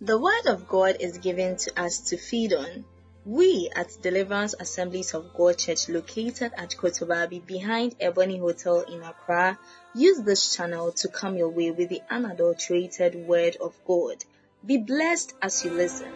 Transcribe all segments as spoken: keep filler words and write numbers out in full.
The Word of God is given to us to feed on. We at Deliverance Assemblies of God Church, located at Kotobabi behind Ebony Hotel in Accra, use this channel to come your way with the unadulterated Word of God. Be blessed as you listen.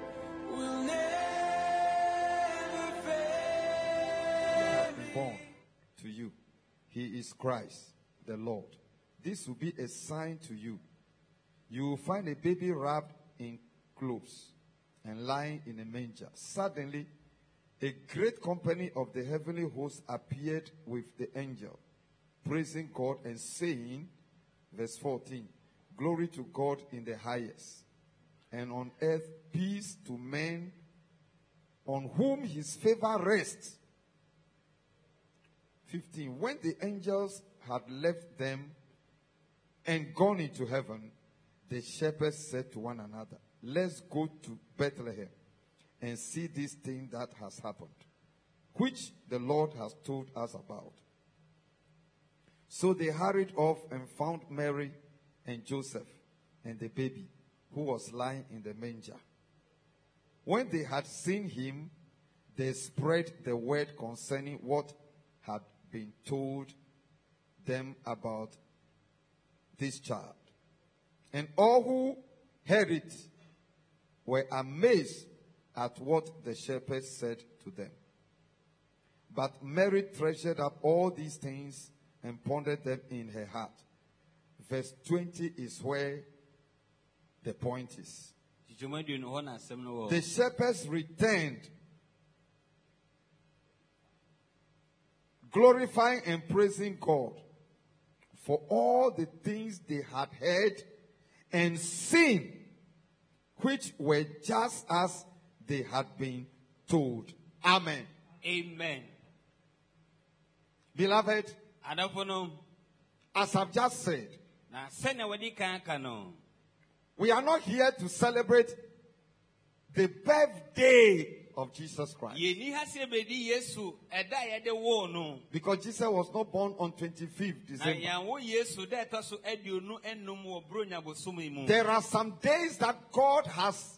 Born to you. He is Christ, the Lord. This will be a sign to you. You will find a baby wrapped in clothes and lying in a manger. Suddenly, a great company of the heavenly host appeared with the angel, praising God and saying, verse fourteen, glory to God in the highest, and on earth peace to men on whom his favor rests. fifteen. When the angels had left them and gone into heaven, the shepherds said to one another, let's go to Bethlehem and see this thing that has happened, which the Lord has told us about. So they hurried off and found Mary and Joseph and the baby, who was lying in the manger. When they had seen him, they spread the word concerning what had been told them about this child. And all who heard it were amazed at what the shepherds said to them. But Mary treasured up all these things and pondered them in her heart. Verse twenty is where the point is. The shepherds returned, glorifying and praising God for all the things they had heard and seen, which were just as they had been told. Amen. Amen. Beloved, as I've just said, we are not here to celebrate the birthday of Jesus Christ. Because Jesus was not born on twenty-fifth December. There are some days that God has,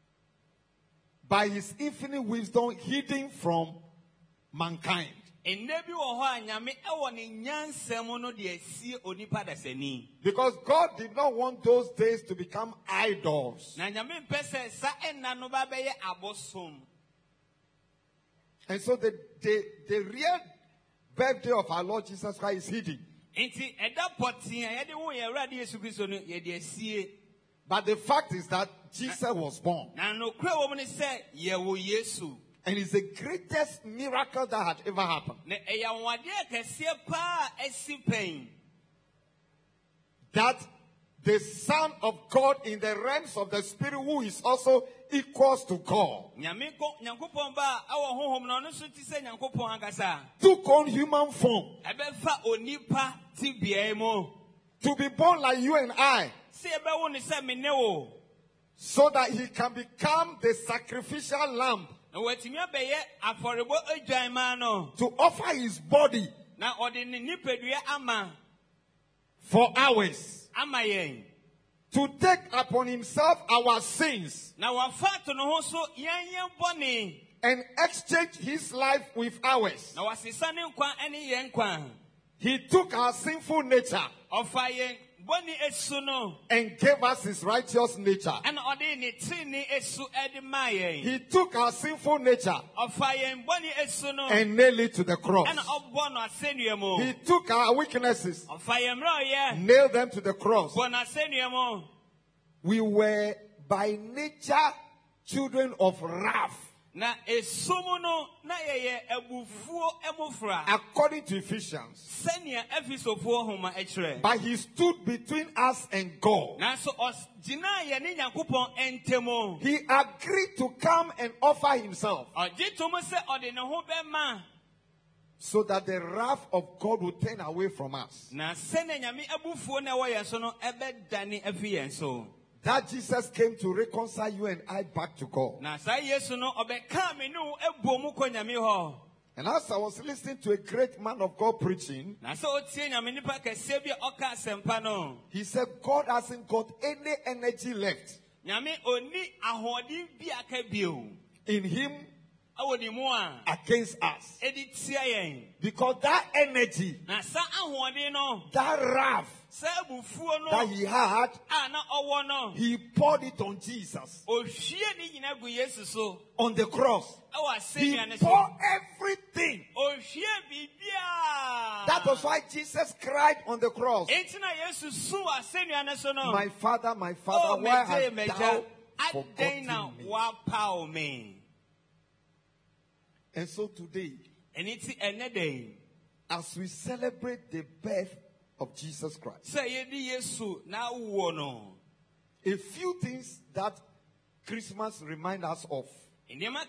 by his infinite wisdom, hidden from mankind. Because God did not want those days to become idols. And so the, the, the real birthday of our Lord Jesus Christ is hidden. But the fact is that Jesus was born. And it's the greatest miracle that had ever happened. That the Son of God in the realms of the Spirit, who is also equals to God, took on human form to be born like you and I, so that he can become the sacrificial lamb to offer his body for ours, to take upon himself our sins and exchange his life with ours. He took our sinful nature and gave us his righteous nature. He took our sinful nature and nailed it to the cross. He took our weaknesses, nailed them to the cross. We were by nature children of wrath, according to Ephesians. But he stood between us and God. He agreed to come and offer himself, so that the wrath of God would turn away from us. That Jesus came to reconcile you and I back to God. And as I was listening to a great man of God preaching, he said God hasn't got any energy left in him against us. Because that energy, that wrath that he had, he poured it on Jesus on the cross. He poured everything. That was why Jesus cried on the cross, my Father, my Father, why hast thou forgotten me? And so today, as we celebrate the birth of Jesus Christ, a few things that Christmas reminds us of. If you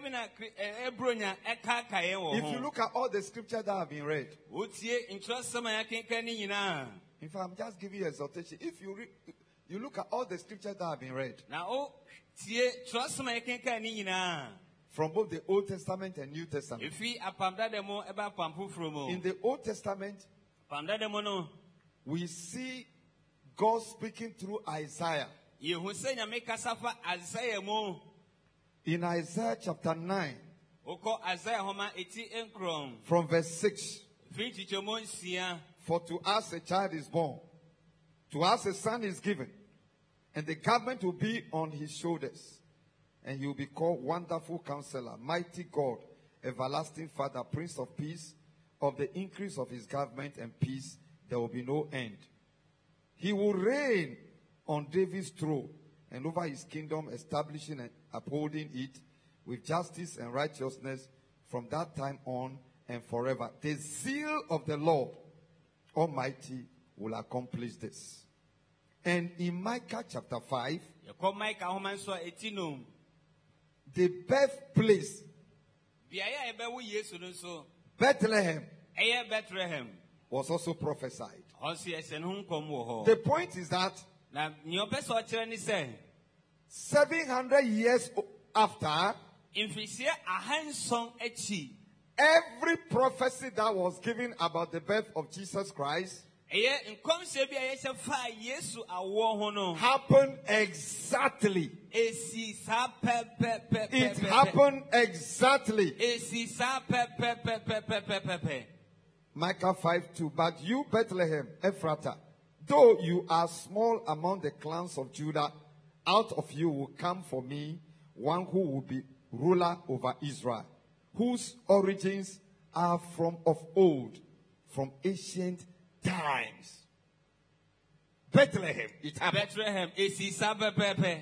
look at all the scriptures that have been read, in fact, I'm just giving you exhortation. If you read, you look at all the scriptures that have been read, from both the Old Testament and New Testament. In the Old Testament, we see God speaking through Isaiah. In Isaiah chapter nine, from verse six, for to us a child is born, to us a son is given, and the government will be on his shoulders. And he will be called Wonderful Counselor, Mighty God, Everlasting Father, Prince of Peace. Of the increase of his government and peace, there will be no end. He will reign on David's throne and over his kingdom, establishing and upholding it with justice and righteousness from that time on and forever. The zeal of the Lord Almighty will accomplish this. And in Micah chapter five, the birthplace, Bethlehem, was also prophesied. The point is that seven hundred years after, every prophecy that was given about the birth of Jesus Christ happened exactly. It happened exactly. Micah five two. But you, Bethlehem, Ephratah, though you are small among the clans of Judah, out of you will come for me one who will be ruler over Israel, whose origins are from of old, from ancient times. Bethlehem, it happened. Bethlehem,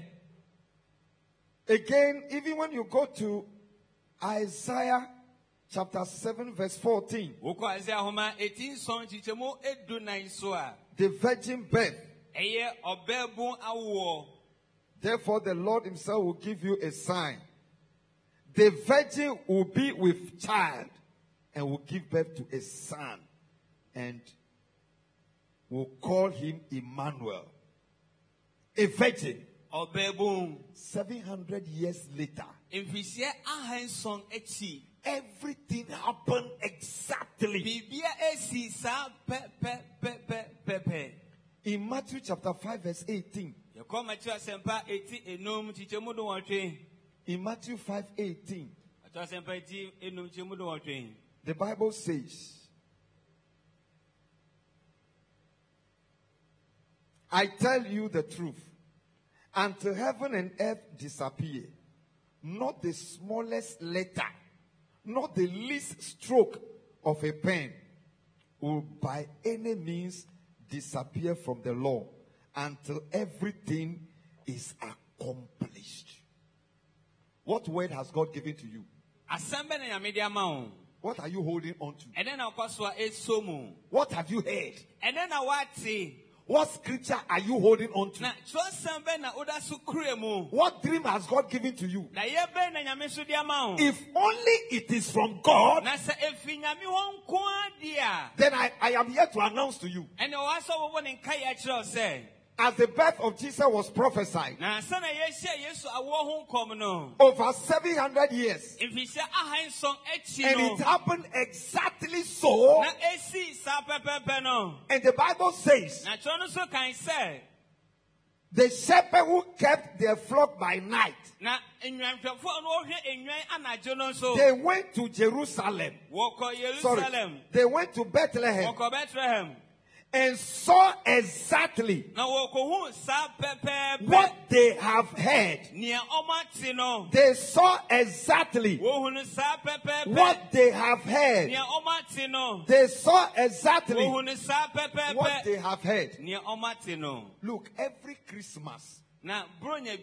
again, even when you go to Isaiah chapter seven, verse fourteen, the virgin birth. Therefore, the Lord himself will give you a sign. The virgin will be with child and will give birth to a son, and will call him Emmanuel. A virgin. Seven hundred years later, everything happened exactly. In Matthew chapter five, verse eighteen. In Matthew five eighteen, the Bible says, I tell you the truth, until heaven and earth disappear, not the smallest letter, not the least stroke of a pen will by any means disappear from the law until everything is accomplished. What word has God given to you? What are you holding on to? What have you heard? What scripture are you holding on to? What dream has God given to you? If only it is from God, then I, I am here to announce to you. As the birth of Jesus was prophesied over seven hundred years, and it happened exactly so, and the Bible says The shepherd who kept their flock by night, Na enwanhwɛfo no ohwe enwan anadwo no so. they went to Jerusalem. Wɔkɔ Sorry, Jerusalem. they went to Bethlehem Wɔkɔ Bethlehem. and saw exactly Na wɔkɔhu saa pɛpɛɛpɛ. what they have heard. Nea ɔma te no. They saw exactly Wɔhunu saa pɛpɛɛpɛ. what they have heard. Nea ɔma te no. They saw exactly Wɔhunu saa what pɛpɛɛpɛ. they have heard. Nea ɔma te no. Look, every Christmas Na bronya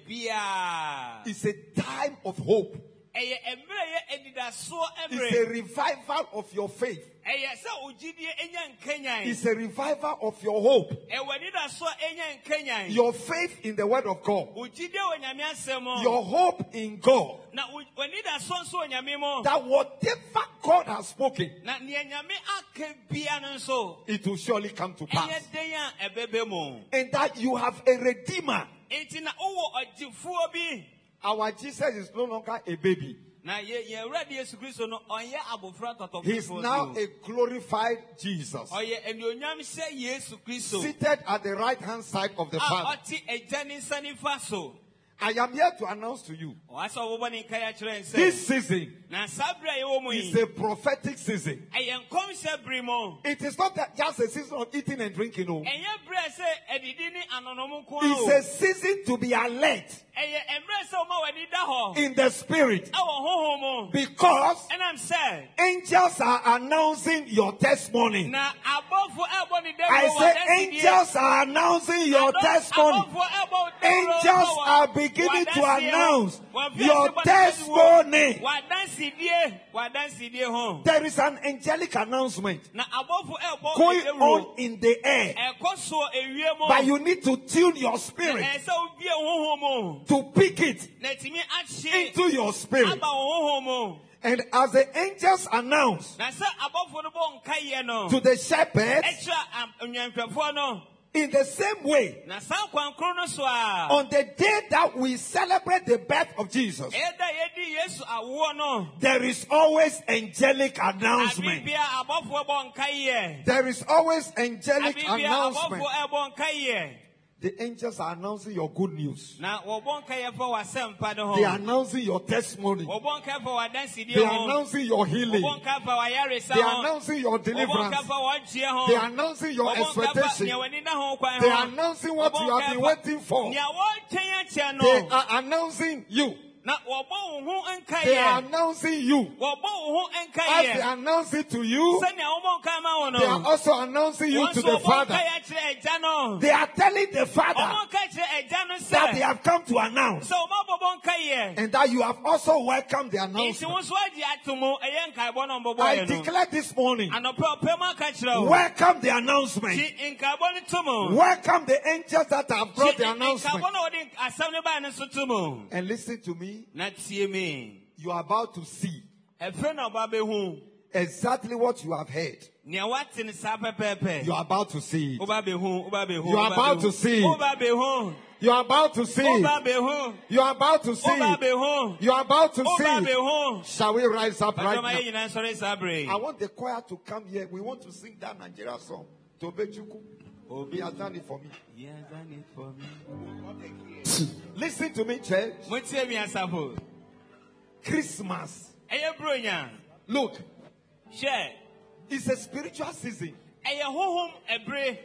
biara. is a time of hope. Ɛyɛ mmerɛ yɛ anidasoɔ It's a mmerɛ. revival of your faith. Ɛyɛ sɛ ogyidie enya nkanyan. It's a revival of your hope. Ɛwɔ anidasoɔ enya nkanyan. Your faith in the word of God. Ogyidie wɔ Nyame asɛm mu. Your hope in God. Na w'anidasoɔ nso wɔ Nyame mu. That whatever God has spoken, Na nea Nyame aka bia no nso. it will surely come to pass. Ɛyɛ den a ɛbɛbɛ mu. And that you have a redeemer. Enti na wowɔ ɔgyefoɔ bi. Our Jesus is no longer a baby. Na yɛ yɛn Awurade Yesu Kristo no ɔnyɛ abofra tɔtɔfoɔ. He's now a glorified Jesus, ɔyɛ anuonyam hyɛ Yesu Kristo. seated at the right hand side of the A Father. ɔte agya ne nsa nifa so. I am here to announce to you, Ɔasɛ ɔbɛbɔ ne nkae akyerɛ nsɛ. this season Na saa bere a yɛwɔ mu is yi. a prophetic season. Ɛyɛ nkɔmhyɛ bere mu. It is not that just a season of eating and drinking. No. Ɛnyɛ bere a sɛ adidi ne anonom nko It's o. a season to be alert Ɛyɛ mmerɛ sɛ ɔma w'ani da hɔ. in the spirit, Ɛwɔ honhom mu. because Ɛnam sɛ. angels are announcing your testimony. Na abɔfo ɛbɔ ne dɛm I wɔ say w'adasibie. angels are announcing your Adɔ- testimony. abɔfo ɛbɔ wo dɛm wɔ- Angels wɔ- are beginning to w'adasie. announce Wɔn fi your ase bɔ ne testimony. W'adansidie. W'adansidie ho. There is an angelic announcement Na abɔfo ɛbɔ going ne dɛm on in the air, ɛkɔ soɔ ewie mu. but you need to tune your Na spirit ɛsɛ wobie honhom mu. to pick it Na ɛtumi ahye into your spirit. aba wo honhom mu. And as the angels announce Na sɛ abɔfo no bɔ nkaeɛ no. to the shepherds, Ɛkyerɛ onyanhwɛfoɔ no. in the same way, Na saa kwan koro no so a. on the day that we celebrate the birth of Jesus, Ɛda yɛdi Yesu awoɔ no. there is always angelic announcement. Abibia abɔfoɔ bɔ nkaeɛ. There is always angelic Abibia announcement. abɔfoɔ ɛbɔ nkaeɛ. The angels are announcing your good news. Na wɔbɔ nkaeɛ fɔ w'asɛmpa no ho. They are announcing your testimony. Wɔbɔ nkaeɛ fɔ w'adansidie They are ho. announcing your healing. Wɔbɔ nkaeɛ fɔ w'ayaresa They are ho. announcing your Wɔbɔ deliverance. nkaeɛ fɔ w'agyeɛ ho. They are announcing your Wɔbɔ nkaeɛ fɔ expectation. nea w'ani da ho kwan They ho. are announcing what Wɔbɔ you have nkaeɛ been fɔ waiting for. nea wɔretwɛn akyɛ They no. are announcing you. Na wɔbɔ wo ho They are nkaeɛ. announcing you. Wɔbɔ wo ho As they nkaeɛ. announce it to you, Sɛnea wɔbɔ nkaeɛ ma wo no. they are also announcing you Wɔn to nso the wɔbɔ Father. nkaeɛ kyerɛ agya no. They are telling the Father Wɔbɔ nkaeɛ kyerɛ agya no that they sɛ. have come to announce, Sɛ wɔbɛbɔ nkaeɛ. and that you have also welcomed the Nti announcement. wo nso agye ato mu ɛyɛ nkaebɔ no I mbɔbɔeɛ no. declare this morning, Anɔpɛ ɔpɛ mu aka kyerɛ wo. welcome the announcement. Nti nkaebɔ no to mu. Welcome the angels that have brought the announcement. Nkaebɔ no wɔde asɛm no bae no so to mu. And listen to me, Na tie me. you are about to see Ɛfɛ na ɔba bɛhu. exactly what you have heard. Nea wate no saa pɛpɛɛpɛ. You are about to see it. Woba bɛhu, woba bɛhu. You are woba about bɛhu. to see it. Woba bɛhu. You are about to see it. Woba bɛhu. You are about to see Woba it. bɛhu. You are about to see Woba it. bɛhu. Shall we rise up right Pàtàkì now? yɛ nyinaa nsɔre saa bere. I want the choir to come here. We want to sing that Nigeria song. Tobechuku. Obi has done it for me. He has done it for me. Listen to me, church. Motie mi asafo. Christmas. Ɛyɛ bronya. Look, Hwɛ. it's a spiritual season. Ɛyɛ honhom ɛbere.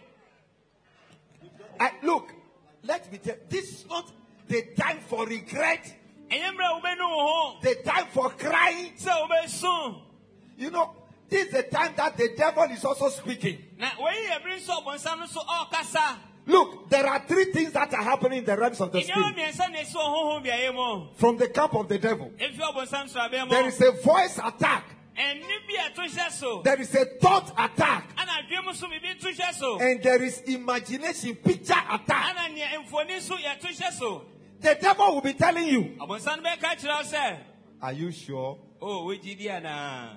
I, look, let me tell you, this is not the time for regret, Ɛyɛ mmerɛ a wobɛnu wo ho. the time for crying. Sɛ wobɛsu. You know, this is the time that the devil is also speaking. Na wɔyi ɛbere nso ɔbɔnsam no so ɔrekasa. Look, there are three things that are happening in the realms of the Nneɛma spirit. mmiɛnsa na esi wɔ honhom biaeɛ mu. From the camp of the devil, Efi ɔbɔnsam srabea mu. there is a voice attack. Ɛnne bi a ɛto hyɛ so. There is a thought attack. Ɛna adwene mu so biribi to hyɛ so. And there is imagination, picture attack. Ɛna nea mfoni so yɛto hyɛ so. The devil will be telling you, Ɔbɔnsam no bɛka kyerɛ wo sɛ, are you sure? "Oh, wogye di anaa?"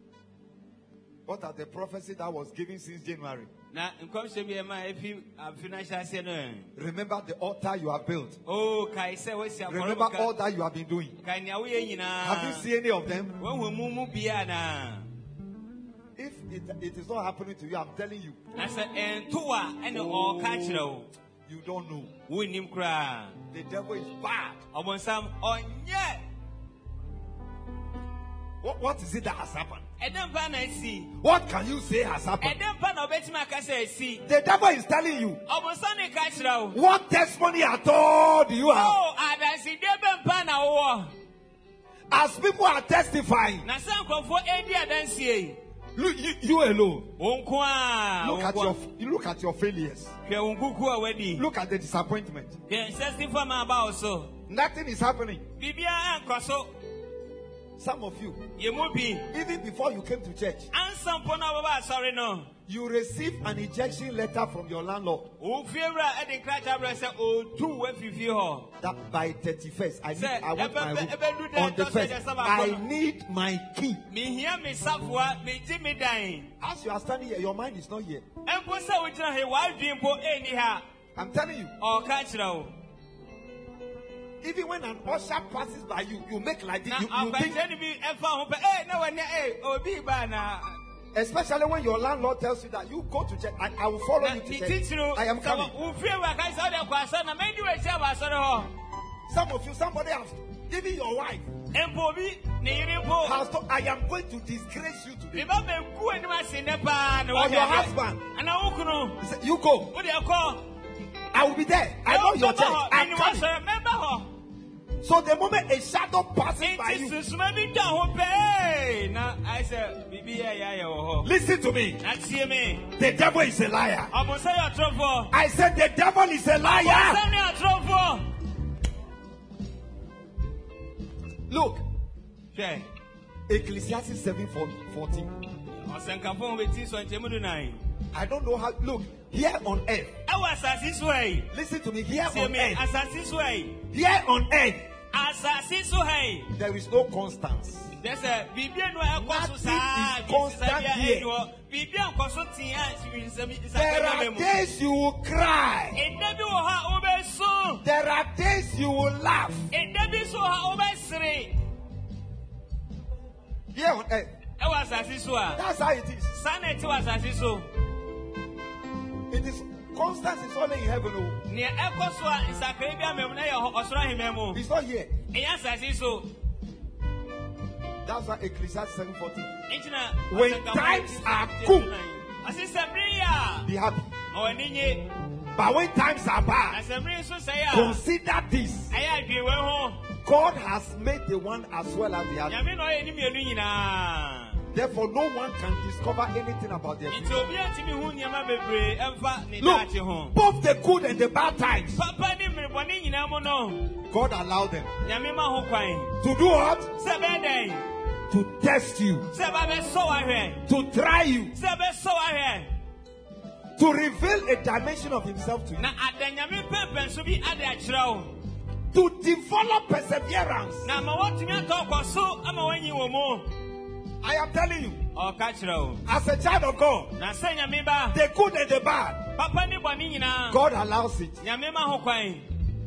What are the prophecies that was given since January? Na nkɔmhyɛ bi ɛma efi afi no ahyɛ aseɛ no. Remember the altar you have built. Oh, kae sɛ woasi Remember all afɔrebuka. that you have been doing. Kae nea woyɛ Have you nyinaa. seen any of them? Woahu mu mu bi anaa? If it, it is not happening to you, I'm telling you, Na sɛ ɛnto a ɛne ɔreka kyerɛ wo. You don't know. Unim kra. The devil is bad. Obonsam onye. What, what is it that has happened? Edem pa na si. What can you say has happened? Edem pa na obetima ka say si. The devil is telling you. Obonsam ne ka kira wo. What testimony at all do you have? Oh, adansi de be pa na wo. As people are testifying. Na san krofo edi adansi e. Look, you, you alone. Onko a. Look at your you look at your failures. Ke onkuku a wedi. Look at the disappointment. Ke testify ma ba so. Nothing is happening. Bibia ankoso. Some of you, Yemubi. even before you came to church, Ansam pona baba sorry no. you received an ejection letter from your landlord O fiewra e de kracha bra say o tu we fifi ho. that by thirty-first, I need, Say, I want my ebe- room. ebe do that, On the don't say first, just about I phone. need my key. Me hear me safwa, me ti me dying. As you are standing here, your mind is not here. Empo say we try he wa dream po eni ha. I'm telling you, O ka kira o. even when an usher passes by you, you make like this. Na You, you think, abanje ni bi efa ho pe eh na we ne eh obi ba na. especially when your landlord tells you that you go to church and I will follow Na you to ni church. titiro. I am coming. O fiewra ka say o de kwasa na me di we tia ba so ho. Some of you, somebody has, even your wife, Empo bi ne yiri po. has told, I am going to disgrace you Me today. ba be ku eni ma se ne pa na Or wa your husband. Ana wo kunu. He said, you go. O de ko. I will be there. I know your church. I'm coming. Remember her. So the moment a shadow passes by It you, is maybe down ho pe. Na I said bibi ya ya ya wo ho. listen to me. Na tie me. The devil is a liar. Omo say your trouble. I said the devil is a liar. Say your trouble. Look, Okay. Ecclesiastes seven fourteen. Osenkafo we ti so ntemu do nine. I don't know how. Look, here on earth. Awa asasi way. Listen to me. Here Tie on me earth. asasi way. Here on earth, Asasi so hey. there is no constance. There's a bibi no e kwa so sa. Nothing is constant here. Bibi an kwa so tia si nsemi There are days you will cry. Edabi wo ha obeso. There are days you will laugh. Edabi so ha obesere. Here on earth. Ewa asasi so a. That's how it is. Saneti wa asasi so. It is constance is only in heaven. Oh. Ne ekọ so a nsakre bia mem na ye osoro hememu. It's not here. Eya asasi so. That's why Ecclesiastes seven fourteen. Inchina When times are good, asisabri ya. be happy. O ninye. But when times are bad, Asabri so say ya. consider this. Aya adwe ho. God has made the one as well as the other. Nyame no ye ni mienu nyina. Therefore, no one can discover anything about their Nti future. obi atimi hu nyama bebre emfa ni dachi ho. Look, both the good and the bad times, Papa ni mrebone nyina mo no. God allowed them Nyame ma ho kwan. to do what? Se be den. To test you, Se ba be so ahwe. to try you, Se be so ahwe. to reveal a dimension of Himself to you, Na adanyame pepe so bi ade akira wo. to develop perseverance. Na ma watumi atọ so ama wanyi wo mo. I am telling you, O ka kira wo. as a child of God, Na se nyame ba. the good and the bad, Papa ni boni nyina. God allows it. Nyame ma ho kwan.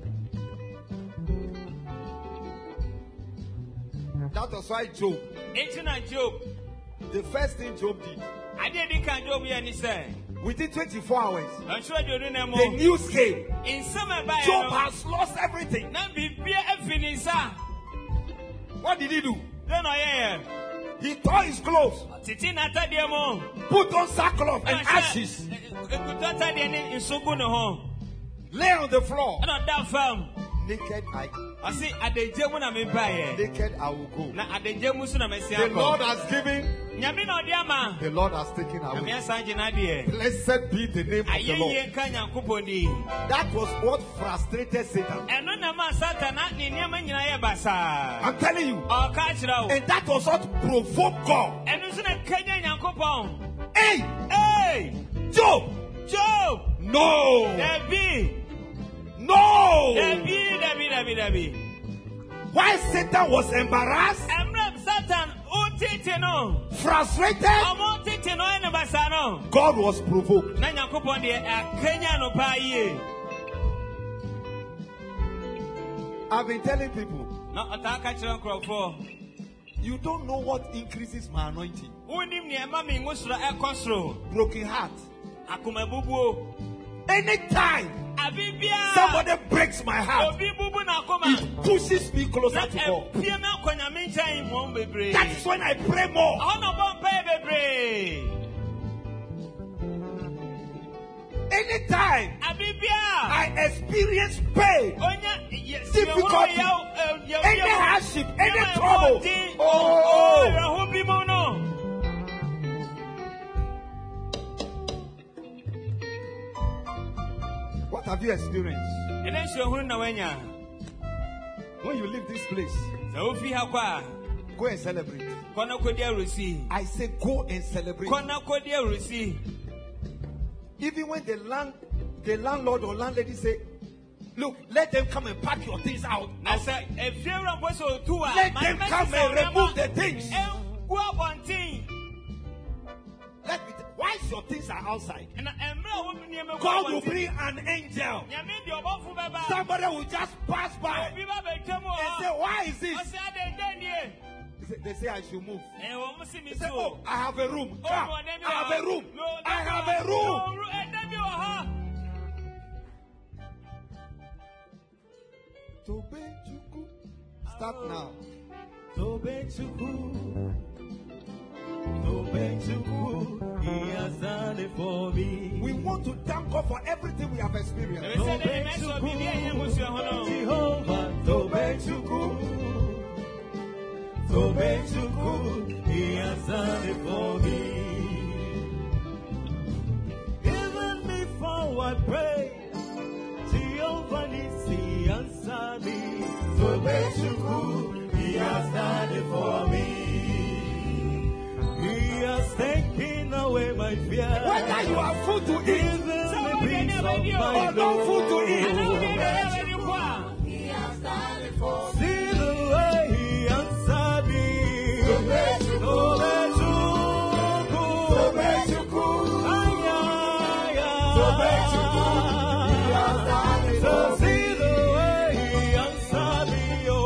That was why Job, Enti na Job. the first thing Job did, Ade di kan Job ye ni se. within twenty-four hours, Nso ade onu na mo. the news came. Insama ba Job ya. has lost everything. Na bibia efini sa. What did he do? Den o ye. He tore his clothes, Titi na tade mo. put on sackcloth and ashes, Ekuta tade ni nsugu no ho. lay on the floor. Ana da fam. Naked I, Ɔsi adeje mu na me ba ye. naked I will go. Na adeje mu so na me si The Lord akọ. has given, Nyame na ɔde ama. the Lord has taken Na me away. asan gyina de. Blessed be the name of the Ayeye Lord. nka Nyankopɔn di. That was what frustrated Satan. Ɛno na ma Satan na ne nneɛma nyinaa yɛ basaa. I'm telling you. Ɔka kyerɛ wo. And that was what provoked God. Ɛno nso na kanya Nyankopɔn. Hey, Hey! Job, Job! no, Dabi! no. Dabi, dabi, dabi, dabi. Why Satan was embarrassed, Emre Satan utete no. frustrated, Ɔmo tete no ɛne basa no. God was provoked. Na Nyankopɔn deɛ akanya no paa yie. I've been telling people, Na ɔtaa ka kyerɛ nkurɔfoɔ. you don't know what increases my anointing. Wonim nneɛma me ngo soro ɛkɔ soro. Broken heart. Akoma bubuo. Anytime Somebody breaks my heart. It pushes me closer to God. That is when I pray more. Anytime I experience pain, difficulty, any hardship, any trouble, oh, what have you experienced? When you leave this place, go and celebrate. I say go and celebrate. Even when the land, the landlord or landlady say, look, let them come and pack your things out. Outside. Let them come and remove the things. Let me tell, why your things are outside? God will bring an angel. Somebody will just pass by and say, why is this? They say I should move. They say, oh, I have a room. Ah, I have a room. I have a room. Start now. He has done it for me. We want to thank God for everything we have experienced. Jehovah, so good, he has done it for me. Even before I pray, Jehovah Nissi answered me. So good, he has done it for me. He has taken away my fear. Whether you have food to eat, even the peace of my no food to eat. He has done it for me. See the way he answered me. So see the way he answered me.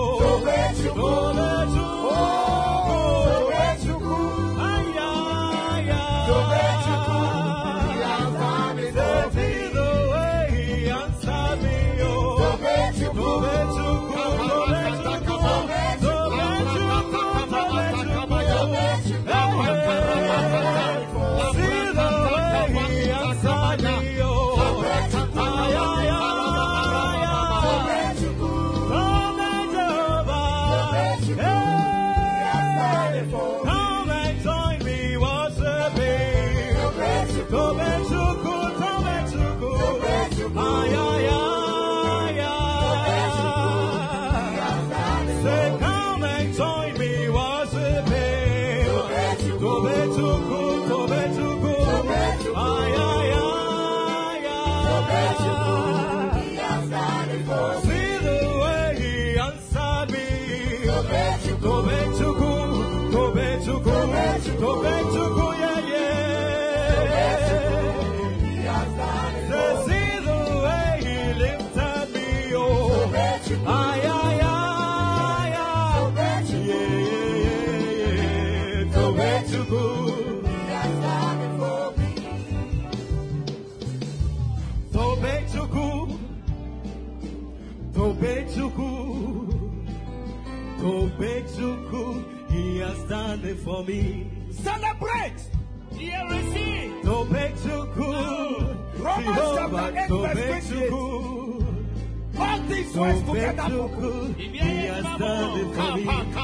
He has done it for me. Celebrate! Here we see. To make you good. Romans chapter eight verse twenty-eight. All these words together for good. He has done it for me.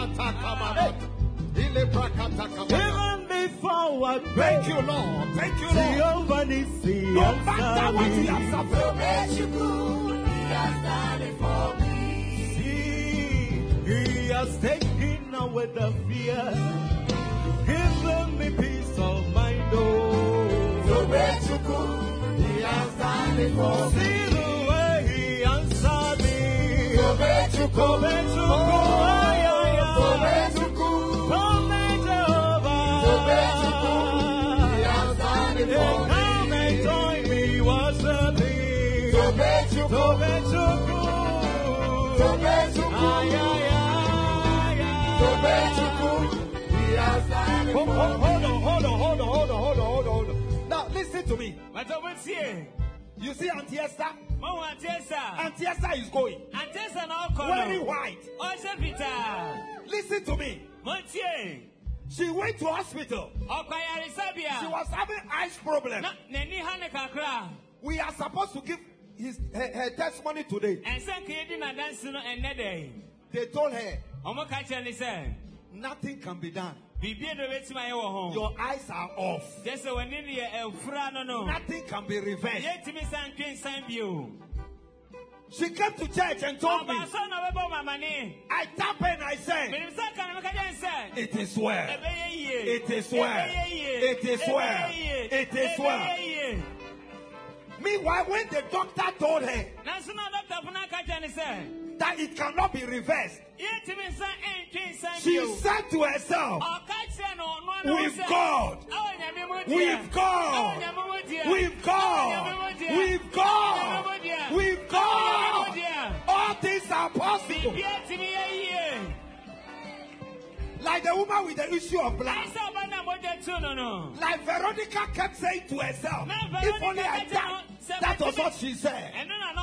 Even before I pray. Thank you, Lord. Thank you, Lord. No matter what he has suffered. To make you good. He has done it for me. He has taken away the fear, given me peace of mind. Oh, so he has done it for me. See the way he answered me. So come and to go, come and to go, come and Jehovah. He has done it for me. Come and join me, worshiping. So come and to go, come and to go. Hold on, hold on, hold on, hold on, hold on, hold on, hold on. Now listen to me. You see Auntie Esther? Mo Auntie Esther. Auntie Esther is going. Auntie Esther no kono. Very white. Oje vita. Listen to me. Montie. She went to hospital. Okwayari sabia. She was having eyes problem. Na neni hane kakra. We are supposed to give his her, her testimony today. Ensan kedi na dance no enede. They told her, Omo ka chele say, nothing can be done. Bibie do betima ye wo ho. Your eyes are off. Just when ni ye efura no no. Nothing can be reversed. Yetimi san twin san bio. She came to church and told me, I tap her and I said, it is well. It is well. It is well. It is well. Meanwhile, when the doctor told her that it cannot be reversed, she said to herself, with God, with God, with God, with God, with God, all things are possible. Like the woman with the issue of blood. Like Veronica kept saying to herself, if only I died. That was what she said.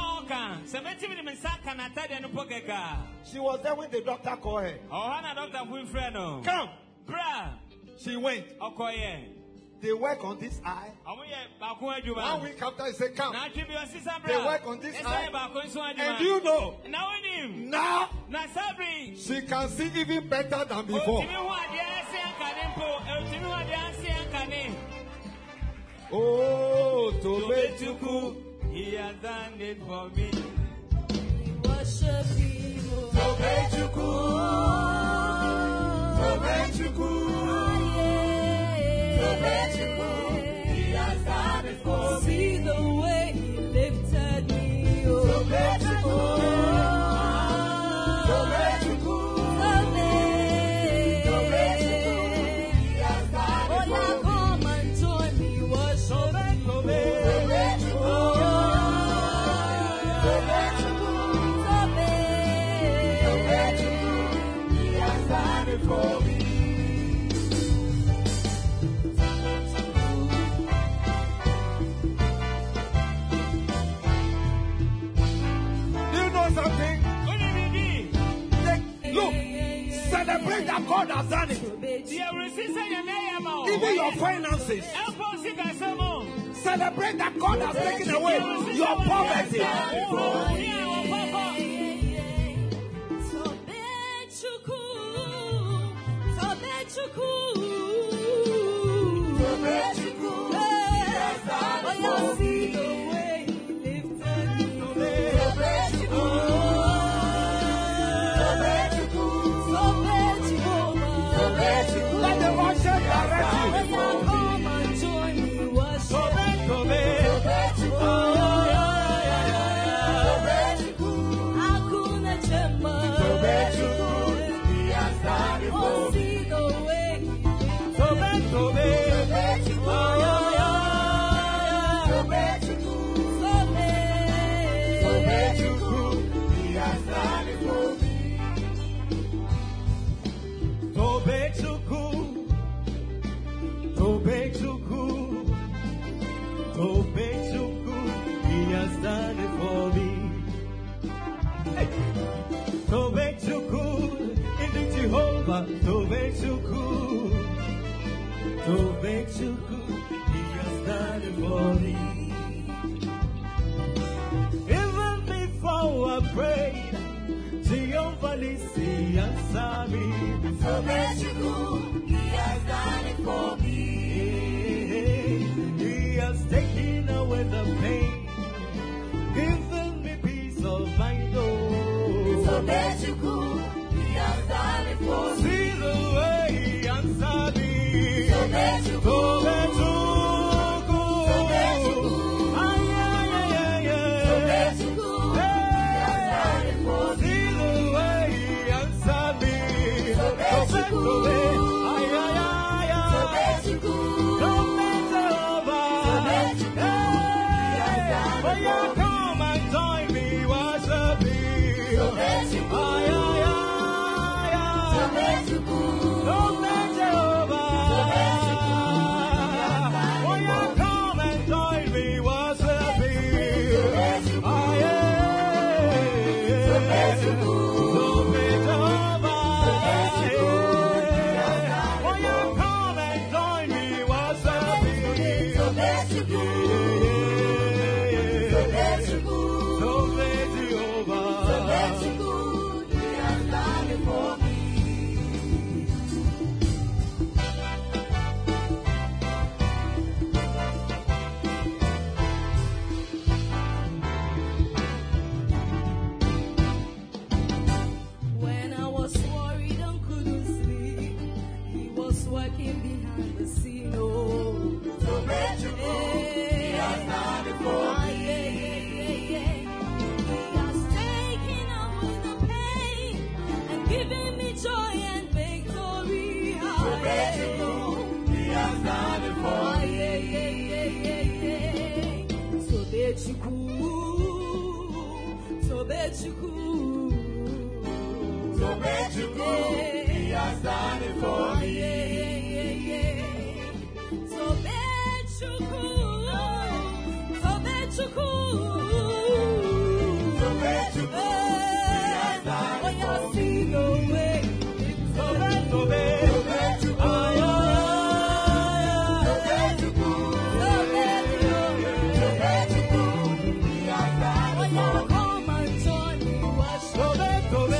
She was there when the doctor called her. Come. She went. They work on this eye. One week after, he said, come. They work on this eye. And do you know? Now, she can see even better than before. Oh, Tobechuku, he has done it for me. Worship him. Tobechuku, Tobechuku, Tobechuku, he has done it for me. See the way he lifted me. Tobechuku, Tobechuku, Tobechuku, he has done it for me. For me. Do you know something? Look, celebrate that God has done it. Even your finances. Celebrate that God has taken away your poverty. Let the worship direct you. Come and join me, worship. He has done it for me. Even before I prayed, Jehovah Nissi answered me. So He has done it for me. He has taken away the pain, given me peace of mind. Oh, so He has done it for me. See the way He answered me. So Tobechuku, When I was worried and couldn't sleep, he was working behind the scene. Oh, so great you go, he has done it for me. Yeah, yeah, yeah, yeah. He has taken away the pain and given me joy and victory. So great you go, he has done it for me. Yeah, yeah, yeah, yeah, yeah. So that you could, so that you could. So bad you go, he has done it for me. Yeah, yeah, yeah, yeah. So bad you go, so bad you go, so bad you go, he has done it for me. No way. So bad, so bad, so bad you go, so bad you go, so bad you go, so bad you go, he has done it for me. Come and join me, watch. So bad, so bad.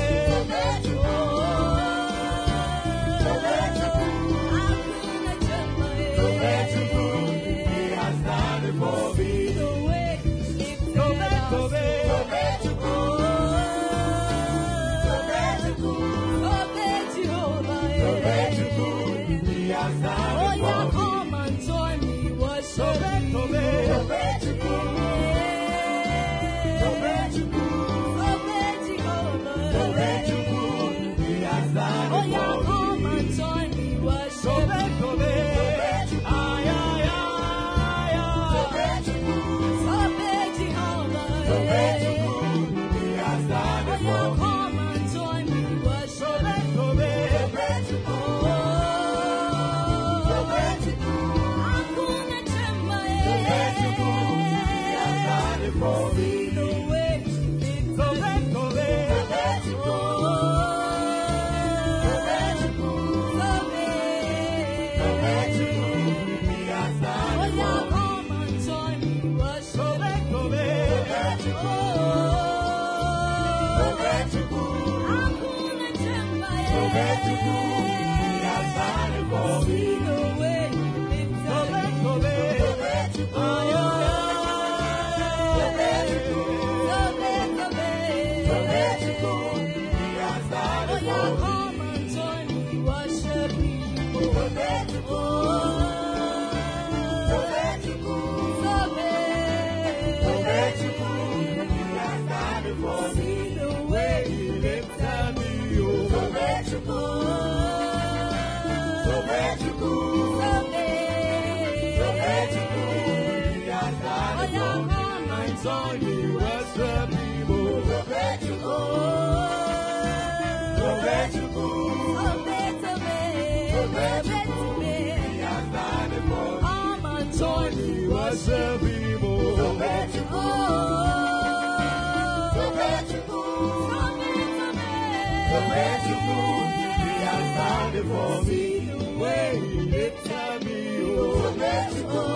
For me, the way he lifted me, oh, so bad you go,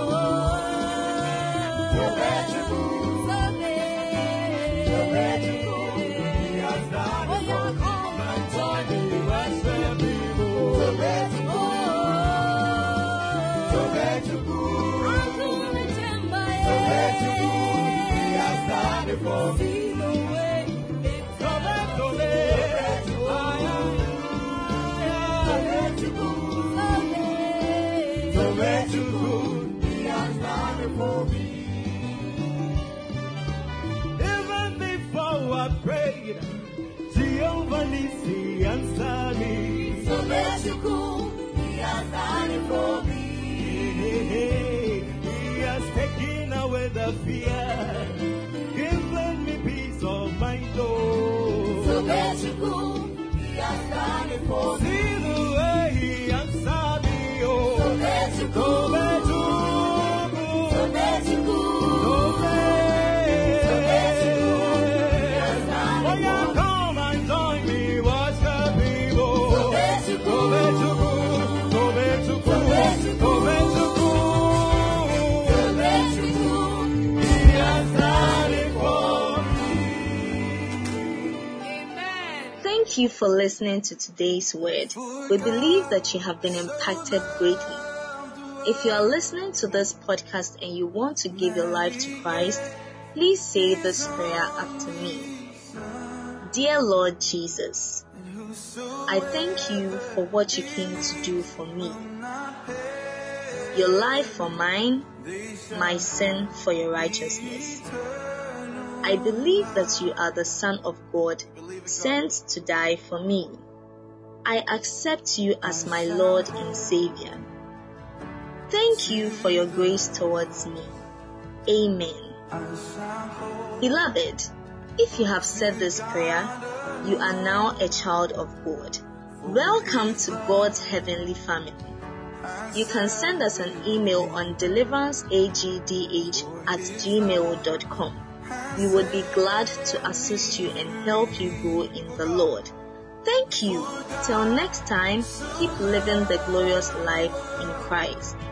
so bad you go, so bad you go, he has done it for me. My joy, he worship him, oh, so bad you go, so bad you go, so bad you go, he has done it for me. So bad, so bad, so bad you go. So bad you good, he has done it for me. Even before I prayed, Jehovah Nissi answered me. So bad you good, he has done it for me. He has taken away the fear, given me peace of mind. Oh, so bad you good, he has done it for me. See the way he answered me. So bad you go, so bad you go, so bad you go, so bad you go. Oh yeah, come and join me, worship people. So bad you go, so bad you go, so bad you go, so bad you go, so bad Thank you for listening to today's word. We believe that you have been impacted greatly. If you are listening to this podcast and you want to give your life to Christ, please say this prayer after me. Dear Lord Jesus, I thank you for what you came to do for me. Your life for mine, my sin for your righteousness. I believe that you are the Son of God, sent to die for me. I accept you as my Lord and Savior. Thank you for your grace towards me. Amen. Beloved, if you have said this prayer, you are now a child of God. Welcome to God's heavenly family. You can send us an email on deliveranceagdh at gmail dot com. We would be glad to assist you and help you grow in the Lord. Thank you. Till next time, keep living the glorious life in Christ.